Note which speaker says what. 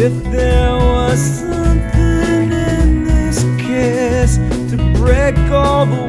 Speaker 1: if there was something in this kiss to break all the